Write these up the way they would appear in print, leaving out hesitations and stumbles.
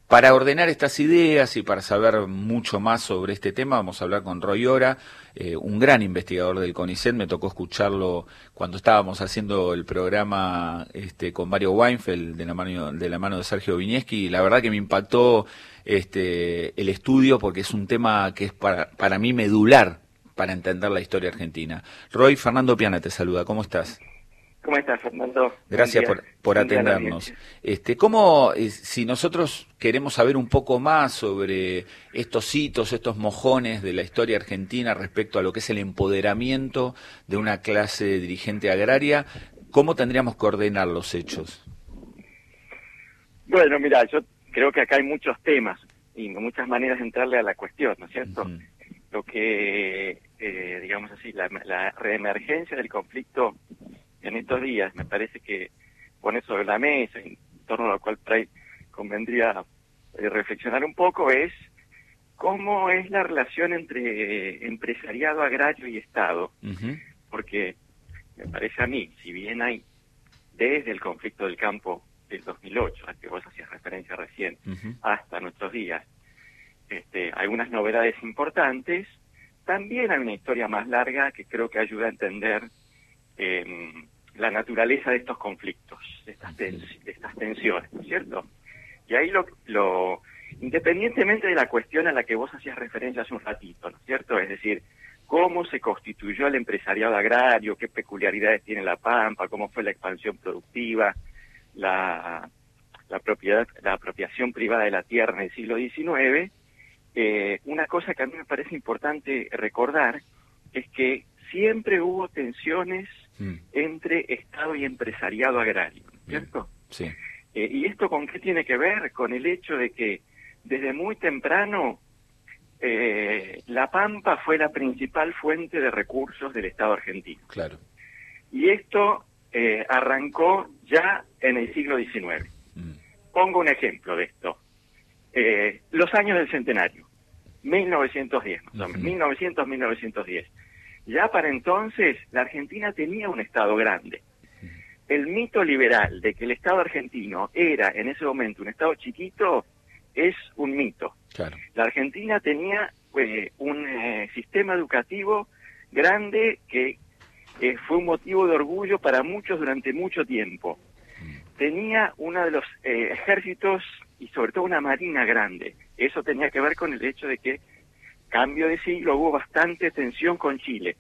Para ordenar estas ideas y para saber mucho más sobre este tema, vamos a hablar con Roy Ora, un gran investigador del CONICET. Me tocó escucharlo cuando estábamos haciendo el programa con Mario Weinfeld de la mano de Sergio Vinieski, y la verdad que me impactó el estudio, porque es un tema que es para mí medular para entender la historia argentina. Roy, Fernando Piana te saluda, ¿cómo estás? ¿Cómo estás, Fernando? Gracias por atendernos. Si nosotros queremos saber un poco más sobre estos hitos, estos mojones de la historia argentina respecto a lo que es el empoderamiento de una clase dirigente agraria, ¿cómo tendríamos que ordenar los hechos? Bueno, mira, yo creo que acá hay muchos temas y muchas maneras de entrarle a la cuestión, ¿no es cierto? Uh-huh. Lo que, digamos así, la reemergencia del conflicto en estos días me parece que pone sobre la mesa, en torno a lo cual convendría reflexionar un poco, es cómo es la relación entre empresariado agrario y Estado. Uh-huh. Porque me parece a mí, si bien hay desde el conflicto del campo del 2008, al que vos hacías referencia recién, uh-huh, hasta nuestros días, algunas novedades importantes, también hay una historia más larga que creo que ayuda a entender la naturaleza de estos conflictos, de estas tensiones, ¿no es cierto? Y ahí independientemente de la cuestión a la que vos hacías referencia hace un ratito, ¿no es cierto? Es decir, cómo se constituyó el empresariado agrario, qué peculiaridades tiene la Pampa, cómo fue la expansión productiva, la apropiación privada de la tierra en el siglo XIX, una cosa que a mí me parece importante recordar es que siempre hubo tensiones entre Estado y empresariado agrario, ¿no es cierto? Sí. ¿Y esto con qué tiene que ver? Con el hecho de que desde muy temprano la Pampa fue la principal fuente de recursos del Estado argentino. Claro. Y esto arrancó ya en el siglo XIX. Pongo un ejemplo de esto. Los años del centenario, 1910, más o menos, 1900-1910. Ya para entonces la Argentina tenía un Estado grande. El mito liberal de que el Estado argentino era en ese momento un Estado chiquito es un mito. Claro. La Argentina tenía un sistema educativo grande que fue un motivo de orgullo para muchos durante mucho tiempo. Tenía uno de los ejércitos y sobre todo una marina grande. Eso tenía que ver con el hecho de que, cambio de siglo, hubo bastante tensión con Chile.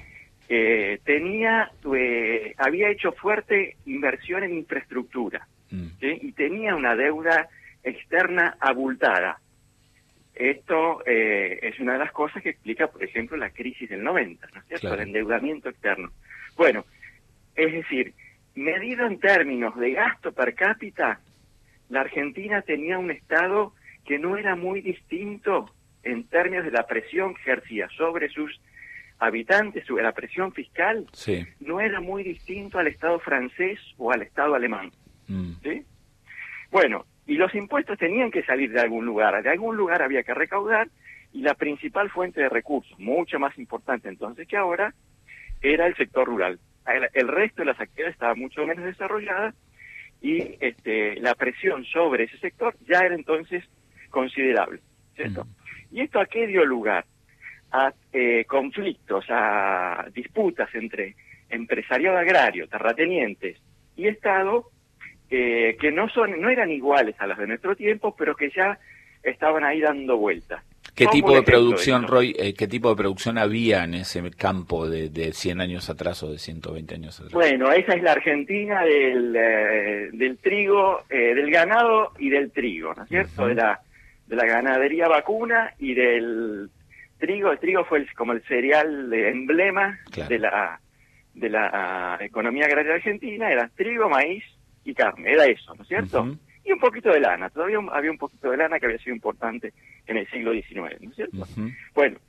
Había hecho fuerte inversión en infraestructura, ¿sí? Y tenía una deuda externa abultada. Esto es una de las cosas que explica, por ejemplo, la crisis del 90, ¿no es cierto? Claro. El endeudamiento externo. Bueno, es decir, medido en términos de gasto per cápita, la Argentina tenía un Estado que no era muy distinto en términos de la presión que ejercía sobre sus habitantes, sobre la presión fiscal, sí, no era muy distinto al Estado francés o al Estado alemán. ¿Sí? Bueno, y los impuestos tenían que salir de algún lugar había que recaudar, y la principal fuente de recursos, mucho más importante entonces que ahora, era el sector rural. El resto de las actividades estaba mucho menos desarrollada, y la presión sobre ese sector ya era entonces considerable, ¿cierto? ¿Y esto a qué dio lugar? A conflictos, a disputas entre empresariado agrario, terratenientes y Estado, que no eran iguales a las de nuestro tiempo, pero que ya estaban ahí dando vueltas. ¿Qué tipo de producción, Roy, qué tipo de producción había en ese campo de 100 años atrás o de 120 años atrás? Bueno, esa es la Argentina del trigo, del ganado y del trigo, ¿no es cierto? Uh-huh. De la ganadería vacuna y del trigo. El trigo fue como el cereal de emblema, claro, de la economía agraria argentina. Era trigo, maíz y carne, era eso, ¿no es cierto? Uh-huh. Y un poquito de lana, todavía había un poquito de lana que había sido importante en el siglo XIX, ¿no es cierto? Uh-huh. Bueno,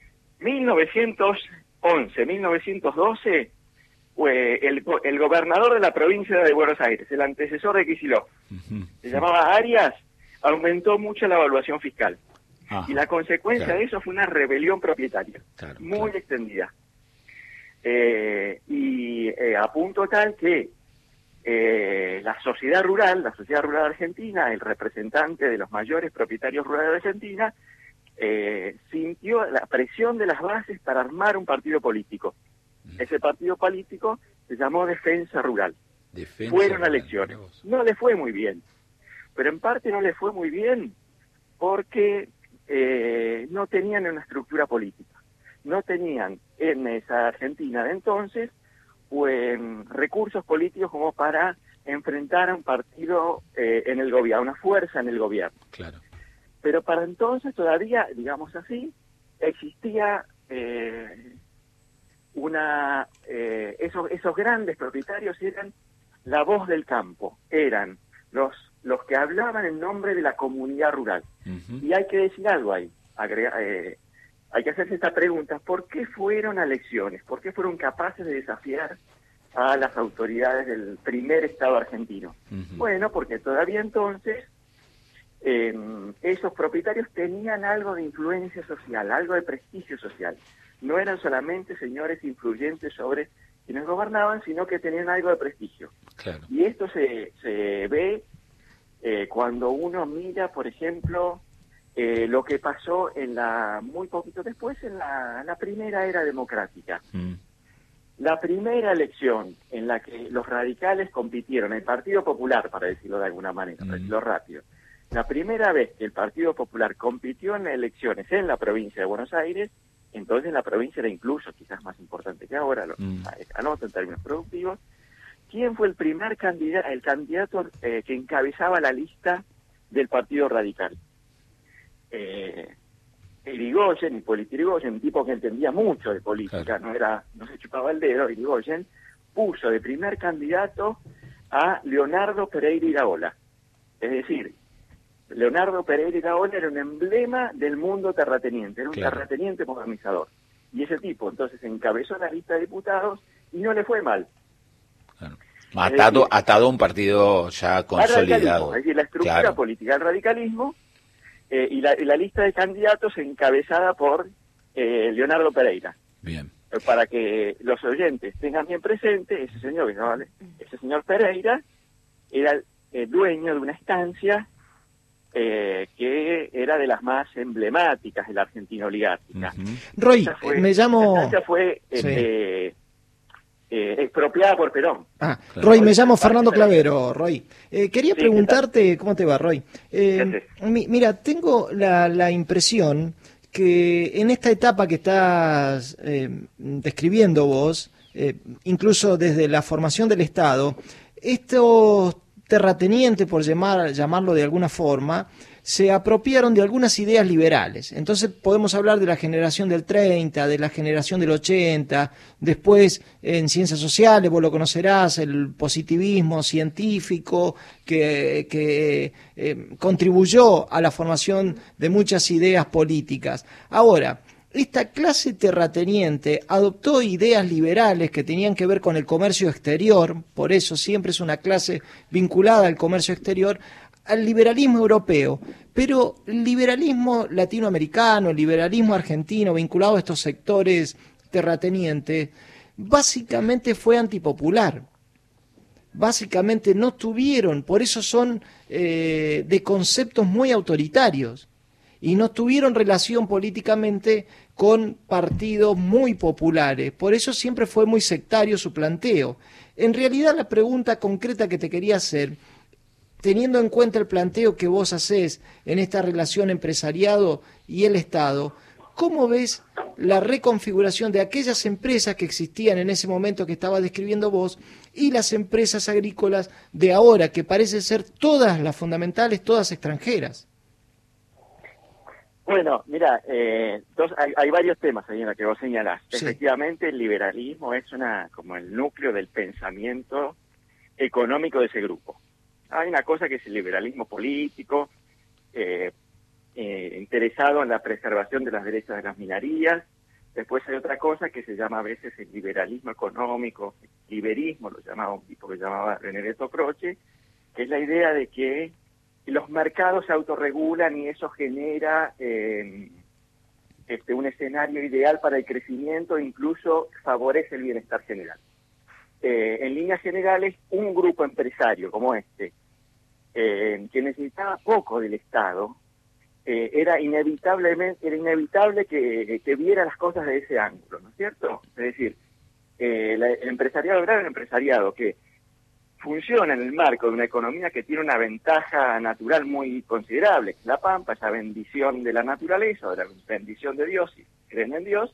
1911, 1912, el gobernador de la provincia de Buenos Aires, el antecesor de Kicillof, uh-huh, se llamaba Arias, aumentó mucho la evaluación fiscal. Ajá, y la consecuencia, claro, de eso fue una rebelión propietaria, claro, muy, claro, extendida. A punto tal que la sociedad rural argentina, el representante de los mayores propietarios rurales de Argentina, sintió la presión de las bases para armar un partido político. Ese partido político se llamó Defensa Rural. Fueron a elecciones. No le fue muy bien, pero en parte no le fue muy bien porque no tenían una estructura política. No tenían en esa Argentina de entonces pues, recursos políticos como para enfrentar a un partido en el gobierno, a una fuerza en el gobierno. Claro. Pero para entonces todavía, digamos así, existía esos grandes propietarios eran la voz del campo, eran los que hablaban en nombre de la comunidad rural. Y hay que decir algo ahí, hay que hacerse esta pregunta: ¿por qué fueron a elecciones? ¿Por qué fueron capaces de desafiar a las autoridades del primer Estado argentino? Bueno, porque todavía entonces esos propietarios tenían algo de influencia social, algo de prestigio social. No eran solamente señores influyentes sobre quienes gobernaban, sino que tenían algo de prestigio. Claro. Y esto se ve cuando uno mira, por ejemplo, lo que pasó muy poquito después en la primera era democrática. La primera elección en la que los radicales compitieron, el Partido Popular, para decirlo de alguna manera, para decirlo rápido, la primera vez que el Partido Popular compitió en elecciones en la provincia de Buenos Aires, entonces la provincia era incluso quizás más importante que ahora, lo anoto en términos productivos. ¿Quién fue el primer candidato, el candidato que encabezaba la lista del Partido Radical? Irigoyen, Hipólito Yrigoyen, un tipo que entendía mucho de política, claro. no se chupaba el dedo. Irigoyen puso de primer candidato a Leonardo Pereira Iraola. Es decir, Leonardo Pereira Iraola era un emblema del mundo terrateniente, era un terrateniente modernizador. Y ese tipo entonces encabezó la lista de diputados y no le fue mal. Claro. Atado a un partido ya consolidado. Es decir, la estructura política del radicalismo y la lista de candidatos encabezada por Leonardo Pereira. Bien. Para que los oyentes tengan bien presente, ese señor Pereira era dueño de una estancia que era de las más emblemáticas de la Argentina oligárquica. Roy, me llamo... La estancia fue expropiada por Perón. Roy, me llamo Fernando Clavero, Roy. Quería preguntarte, ¿cómo te va, Roy? Mira, tengo la impresión que en esta etapa que estás describiendo vos, incluso desde la formación del Estado, estos terratenientes, por llamarlo de alguna forma, se apropiaron de algunas ideas liberales. Entonces podemos hablar de la generación del 30, de la generación del 80, después en ciencias sociales, vos lo conocerás, el positivismo científico que contribuyó a la formación de muchas ideas políticas. Ahora, esta clase terrateniente adoptó ideas liberales que tenían que ver con el comercio exterior, por eso siempre es una clase vinculada al comercio exterior, al liberalismo europeo, pero el liberalismo latinoamericano, el liberalismo argentino vinculado a estos sectores terratenientes, básicamente fue antipopular. Básicamente no tuvieron, por eso son de conceptos muy autoritarios, y no tuvieron relación políticamente con partidos muy populares. Por eso siempre fue muy sectario su planteo. En realidad la pregunta concreta que te quería hacer, teniendo en cuenta el planteo que vos hacés en esta relación empresariado y el Estado, ¿cómo ves la reconfiguración de aquellas empresas que existían en ese momento que estaba describiendo vos y las empresas agrícolas de ahora, que parece ser todas las fundamentales, todas extranjeras? Bueno, mira, hay varios temas ahí en los que vos señalás. Sí. Efectivamente, el liberalismo es como el núcleo del pensamiento económico de ese grupo. Hay una cosa que es el liberalismo político, interesado en la preservación de los derechos de las minorías. Después hay otra cosa que se llama a veces el liberalismo económico, liberismo, lo llamaba un tipo que llamaba Benedetto Croce, que es la idea de que los mercados se autorregulan y eso genera un escenario ideal para el crecimiento e incluso favorece el bienestar general. en líneas generales, un grupo empresario como este, que necesitaba poco del Estado, era inevitable que viera las cosas de ese ángulo, ¿no es cierto? Es decir, el empresariado era un empresariado que funciona en el marco de una economía que tiene una ventaja natural muy considerable, que es la pampa, esa bendición de la naturaleza, o la bendición de Dios, si creen en Dios,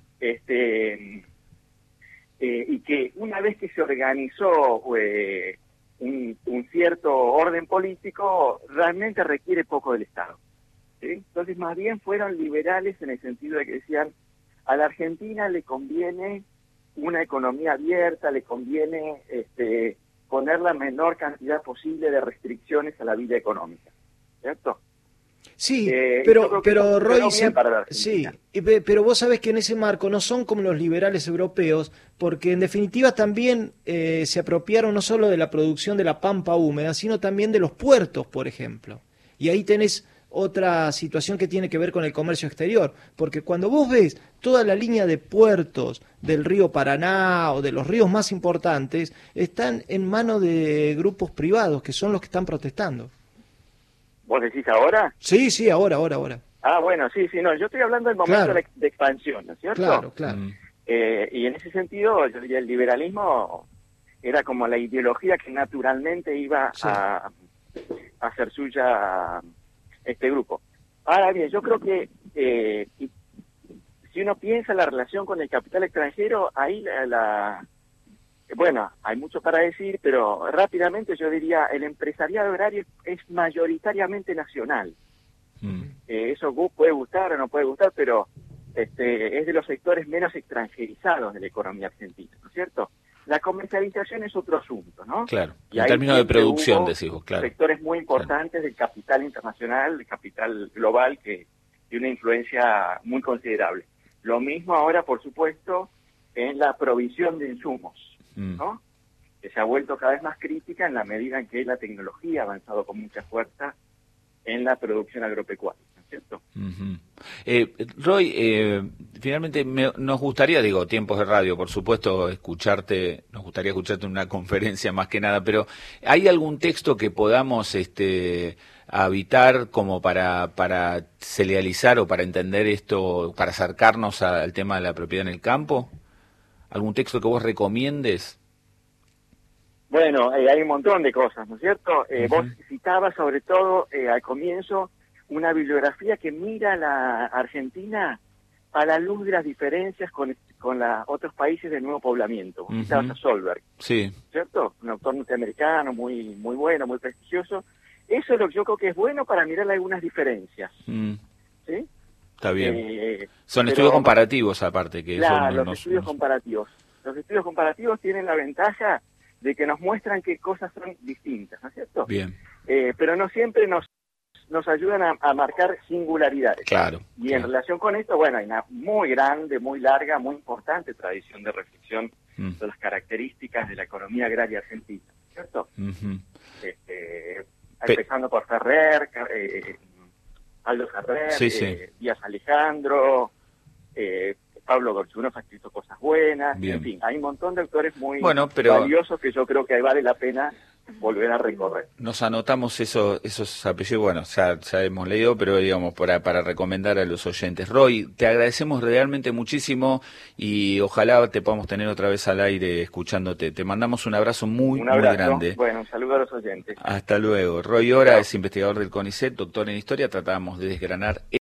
y que una vez que se organizó un cierto orden político, realmente requiere poco del Estado, ¿sí? Entonces, más bien fueron liberales en el sentido de que decían, a la Argentina le conviene una economía abierta, le conviene poner la menor cantidad posible de restricciones a la vida económica, ¿cierto? Sí, pero Roy, sí, pero vos sabés que en ese marco no son como los liberales europeos, porque en definitiva también se apropiaron no solo de la producción de la pampa húmeda, sino también de los puertos, por ejemplo. Y ahí tenés otra situación que tiene que ver con el comercio exterior, porque cuando vos ves toda la línea de puertos del río Paraná o de los ríos más importantes, están en manos de grupos privados, que son los que están protestando. ¿Vos decís ahora? Sí, ahora. Ah, bueno, sí, no, yo estoy hablando del momento de expansión, ¿no es cierto? Claro. Y en ese sentido, yo diría, el liberalismo era como la ideología que naturalmente iba a hacer suya este grupo. Ahora bien, yo creo que si uno piensa la relación con el capital extranjero, ahí bueno, hay mucho para decir, pero rápidamente yo diría, el empresariado agrario es mayoritariamente nacional. Eso puede gustar o no puede gustar, pero es de los sectores menos extranjerizados de la economía argentina, ¿no es cierto? La comercialización es otro asunto, ¿no? Claro, y en términos de producción, decimos, claro. Sectores muy importantes del capital internacional, del capital global, que tiene una influencia muy considerable. Lo mismo ahora, por supuesto, en la provisión de insumos, ¿no? Que se ha vuelto cada vez más crítica en la medida en que la tecnología ha avanzado con mucha fuerza en la producción agropecuaria, ¿no es cierto? Roy, finalmente nos gustaría, tiempos de radio, por supuesto, nos gustaría escucharte en una conferencia más que nada, pero ¿hay algún texto que podamos habitar como para serializar o para entender esto, para acercarnos al tema de la propiedad en el campo? ¿Algún texto que vos recomiendes? Bueno, hay un montón de cosas, ¿no es cierto? Vos citabas sobre todo al comienzo una bibliografía que mira a la Argentina a la luz de las diferencias con otros países del nuevo poblamiento. Citabas a Solberg, sí, ¿cierto? Un autor norteamericano muy bueno, muy prestigioso. Eso es lo que yo creo que es bueno para mirar algunas diferencias. ¿Sí? Está bien. Son estudios comparativos aparte. Claro, los estudios comparativos. Los estudios comparativos tienen la ventaja de que nos muestran qué cosas son distintas, ¿no es cierto? Bien. Pero no siempre nos ayudan a marcar singularidades. Claro. Y en relación con esto, bueno, hay una muy grande, muy larga, muy importante tradición de reflexión de las características de la economía agraria argentina, ¿cierto? Empezando por Ferrer, Aldo Ferrer, Díaz Alejandro, Pablo Gorchunov ha escrito cosas buenas, en fin, hay un montón de autores muy valiosos que yo creo que vale la pena volver a recorrer. Nos anotamos esos apellidos, bueno, ya hemos leído, pero para recomendar a los oyentes. Roy, te agradecemos realmente muchísimo y ojalá te podamos tener otra vez al aire escuchándote. Te mandamos un abrazo muy grande. Bueno, un saludo a los oyentes. Hasta luego. Roy Ora es investigador del CONICET, doctor en historia, tratábamos de desgranar